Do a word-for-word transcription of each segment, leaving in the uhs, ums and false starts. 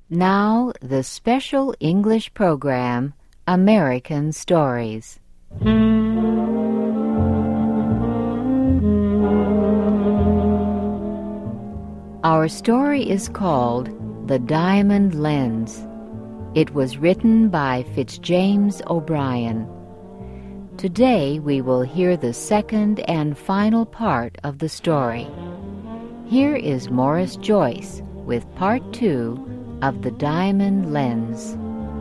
Now, the special English program, American Stories. Our story is called The Diamond Lens. It was written by Fitzjames O'Brien. Today we will hear the second and final part of the story. Here is Morris Joyce with part two of The Diamond Lens.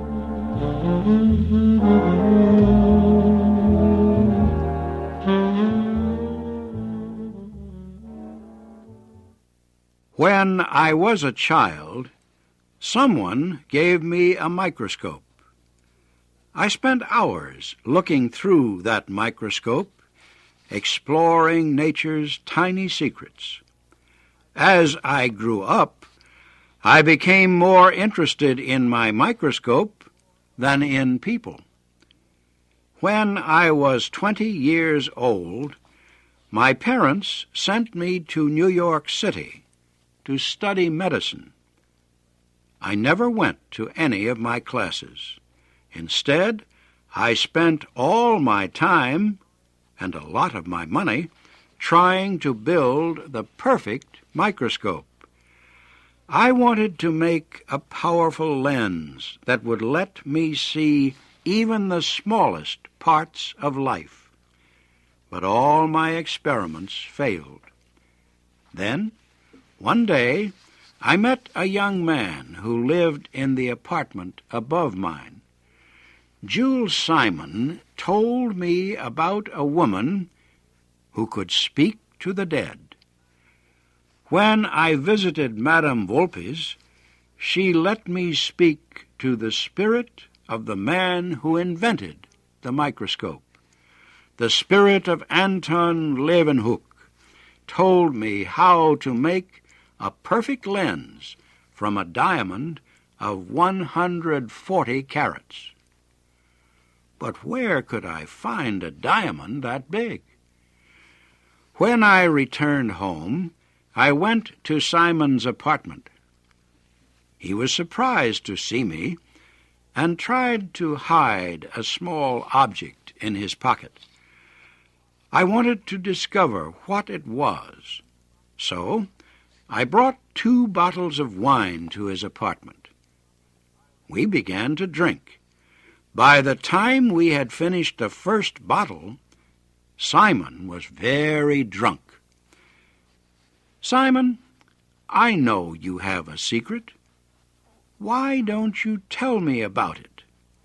When I was a child, someone gave me a microscope. I spent hours looking through that microscope, exploring nature's tiny secrets. As I grew up, I became more interested in my microscope than in people. When I was twenty years old, my parents sent me to New York City to study medicine. I never went to any of my classes. Instead, I spent all my time and a lot of my money trying to build the perfect microscope. I wanted to make a powerful lens that would let me see even the smallest parts of life. But all my experiments failed. Then, one day, I met a young man who lived in the apartment above mine. Jules Simon told me about a woman who could speak to the dead. When I visited Madame Volpe's, she let me speak to the spirit of the man who invented the microscope. The spirit of Anton Leeuwenhoek told me how to make a perfect lens from a diamond of one hundred forty carats. But where could I find a diamond that big? When I returned home, I went to Simon's apartment. He was surprised to see me and tried to hide a small object in his pocket. I wanted to discover what it was, so I brought two bottles of wine to his apartment. We began to drink. By the time we had finished the first bottle, Simon was very drunk. "Simon, I know you have a secret. Why don't you tell me about it?"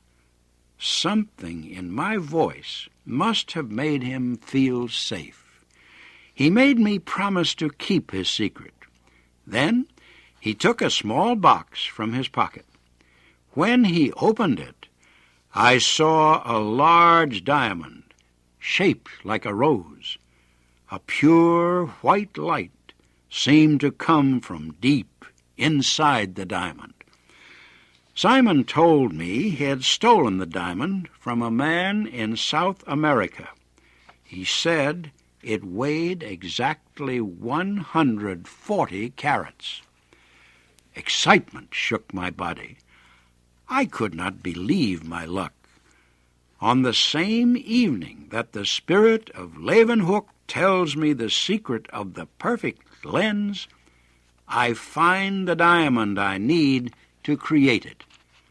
Something in my voice must have made him feel safe. He made me promise to keep his secret. Then he took a small box from his pocket. When he opened it, I saw a large diamond, shaped like a rose. A pure white light seemed to come from deep inside the diamond. Simon told me he had stolen the diamond from a man in South America. He said it weighed exactly one hundred forty carats. Excitement shook my body. I could not believe my luck. On the same evening that the spirit of Leeuwenhoek tells me the secret of the perfect lens, I find the diamond I need to create it.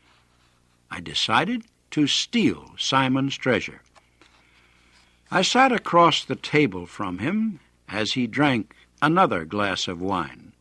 I decided to steal Simon's treasure. I sat across the table from him as he drank another glass of wine.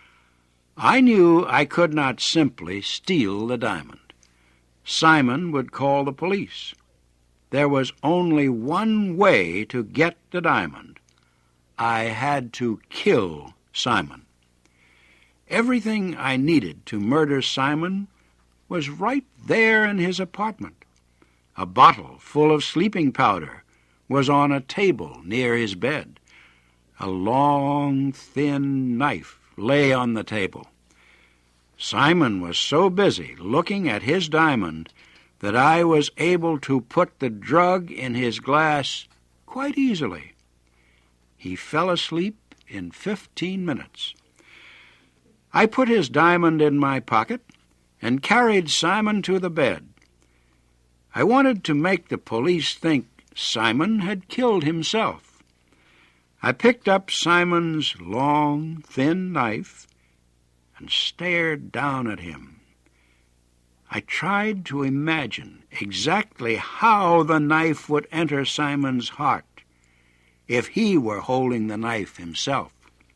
I knew I could not simply steal the diamond. Simon would call the police. There was only one way to get the diamond. I had to kill Simon. Everything I needed to murder Simon was right there in his apartment. A bottle full of sleeping powder was on a table near his bed. A long, thin knife lay on the table. Simon was so busy looking at his diamond that I was able to put the drug in his glass quite easily. He fell asleep in fifteen minutes. I put his diamond in my pocket and carried Simon to the bed. I wanted to make the police think Simon had killed himself. I picked up Simon's long, thin knife and stared down at him. I tried to imagine exactly how the knife would enter Simon's heart if he were holding the knife himself.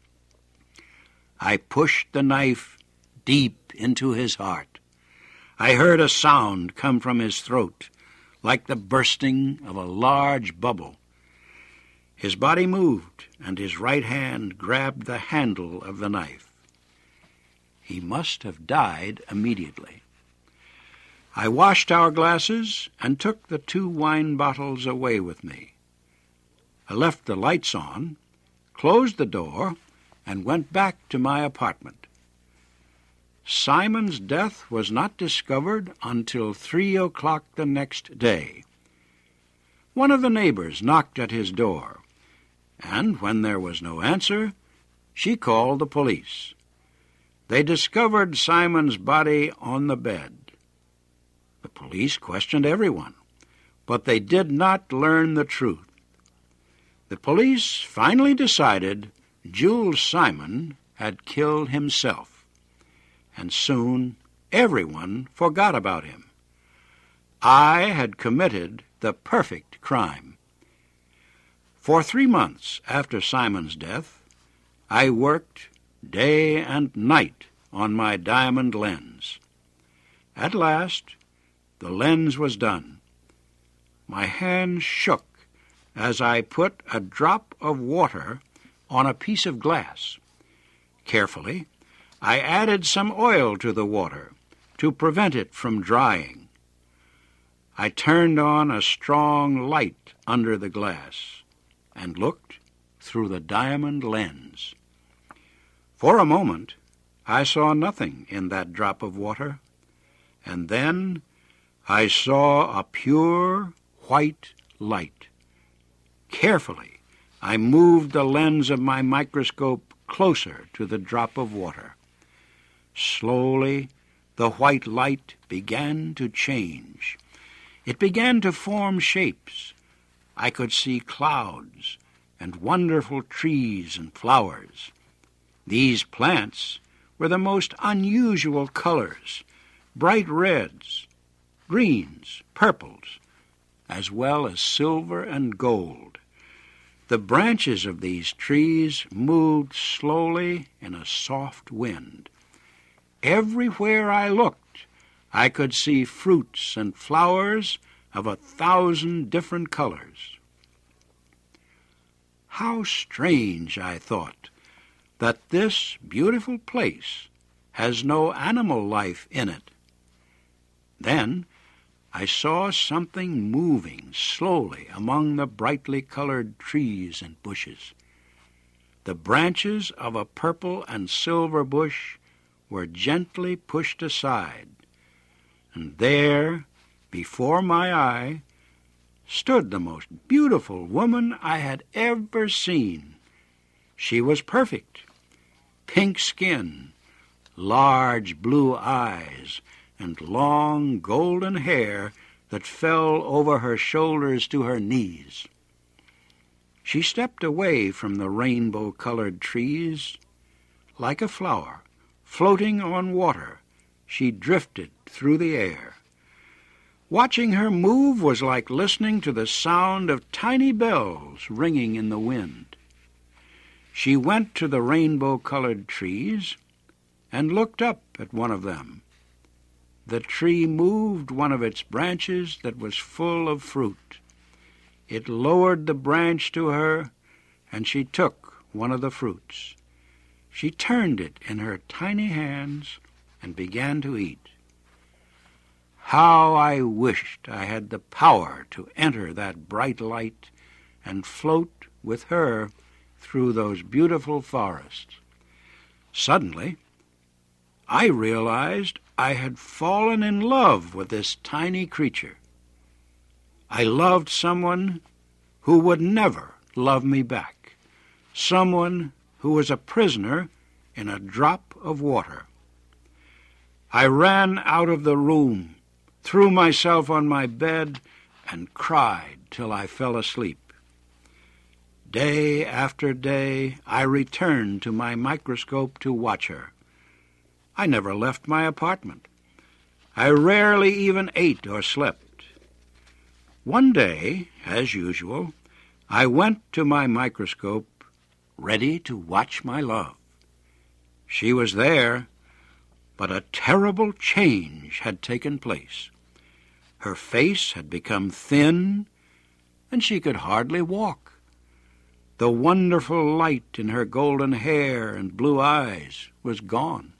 I pushed the knife deep into his heart. I heard a sound come from his throat, like the bursting of a large bubble. His body moved, and his right hand grabbed the handle of the knife. He must have died immediately. I washed our glasses and took the two wine bottles away with me. I left the lights on, closed the door, and went back to my apartment. Simon's death was not discovered until three o'clock the next day. One of the neighbors knocked at his door, and when there was no answer, she called the police. They discovered Simon's body on the bed. The police questioned everyone, but they did not learn the truth. The police finally decided Jules Simon had killed himself, and soon everyone forgot about him. I had committed the perfect crime. For three months after Simon's death, I worked day and night on my diamond lens. At last, the lens was done. My hands shook as I put a drop of water on a piece of glass. Carefully, I added some oil to the water to prevent it from drying. I turned on a strong light under the glass and looked through the diamond lens. For a moment, I saw nothing in that drop of water, and then I saw a pure white light. Carefully, I moved the lens of my microscope closer to the drop of water. Slowly, the white light began to change. It began to form shapes. I could see clouds and wonderful trees and flowers. These plants were the most unusual colors, bright reds, greens, purples, as well as silver and gold. The branches of these trees moved slowly in a soft wind. Everywhere I looked, I could see fruits and flowers of a thousand different colors. How strange, I thought, that this beautiful place has no animal life in it. Then I saw something moving slowly among the brightly colored trees and bushes. The branches of a purple and silver bush were gently pushed aside, and there, before my eye, stood the most beautiful woman I had ever seen. She was perfect. Pink skin, large blue eyes, and long golden hair that fell over her shoulders to her knees. She stepped away from the rainbow-colored trees. Like a flower, floating on water, she drifted through the air. Watching her move was like listening to the sound of tiny bells ringing in the wind. She went to the rainbow-colored trees and looked up at one of them. The tree moved one of its branches that was full of fruit. It lowered the branch to her, and she took one of the fruits. She turned it in her tiny hands and began to eat. How I wished I had the power to enter that bright light and float with her through those beautiful forests. Suddenly, I realized I had fallen in love with this tiny creature. I loved someone who would never love me back, someone who was a prisoner in a drop of water. I ran out of the room, threw myself on my bed, and cried till I fell asleep. Day after day I returned to my microscope to watch her. I never left my apartment. I rarely even ate or slept. One day, as usual, I went to my microscope, ready to watch my love. She was there, but a terrible change had taken place. Her face had become thin, and she could hardly walk. The wonderful light in her golden hair and blue eyes was gone.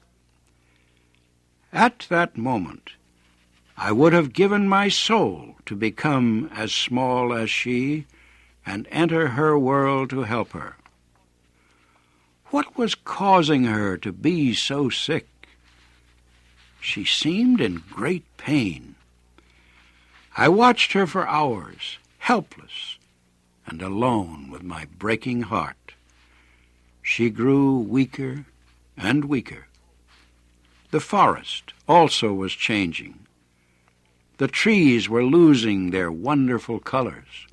At that moment, I would have given my soul to become as small as she and enter her world to help her. What was causing her to be so sick? She seemed in great pain. I watched her for hours, helpless and alone with my breaking heart. She grew weaker and weaker. The forest also was changing. The trees were losing their wonderful colors.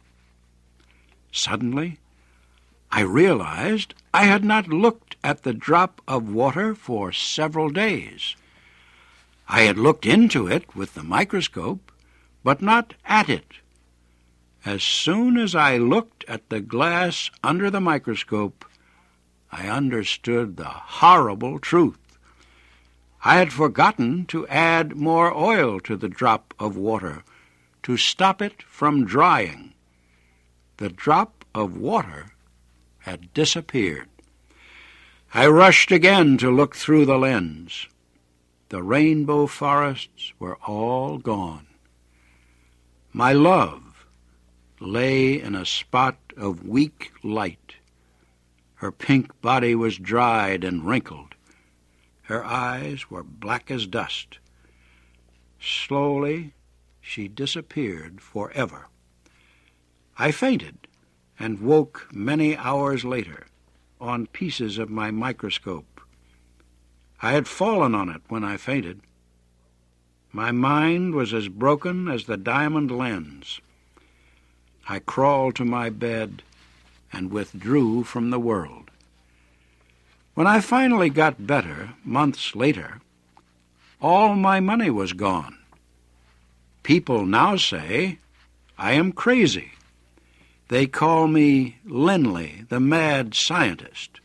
Suddenly, I realized I had not looked at the drop of water for several days. I had looked into it with the microscope, but not at it. As soon as I looked at the glass under the microscope, I understood the horrible truth. I had forgotten to add more oil to the drop of water to stop it from drying. The drop of water had disappeared. I rushed again to look through the lens. The rainbow forests were all gone. My love lay in a spot of weak light. Her pink body was dried and wrinkled. Her eyes were black as dust. Slowly, she disappeared forever. I fainted and woke many hours later on pieces of my microscope. I had fallen on it when I fainted. My mind was as broken as the diamond lens. I crawled to my bed and withdrew from the world. When I finally got better, months later, all my money was gone. People now say I am crazy. They call me Linley, the mad scientist.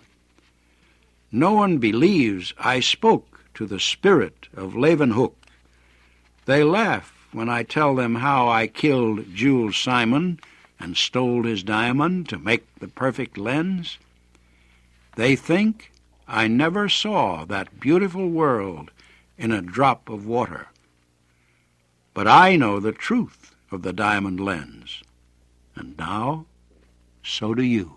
No one believes I spoke to the spirit of Leeuwenhoek. They laugh when I tell them how I killed Jules Simon and stole his diamond to make the perfect lens. They think I never saw that beautiful world in a drop of water. But I know the truth of the diamond lens, and now so do you.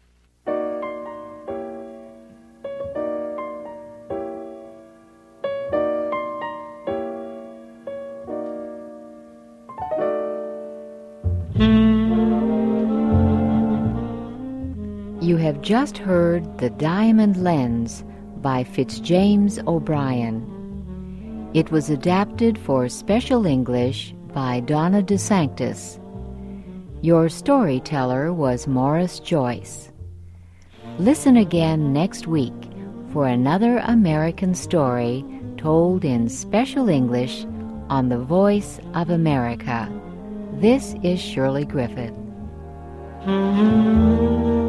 You have just heard The Diamond Lens by Fitzjames O'Brien. It was adapted for Special English by Donna DeSanctis. Your storyteller was Morris Joyce. Listen again next week for another American story told in Special English on the Voice of America. This is Shirley Griffith.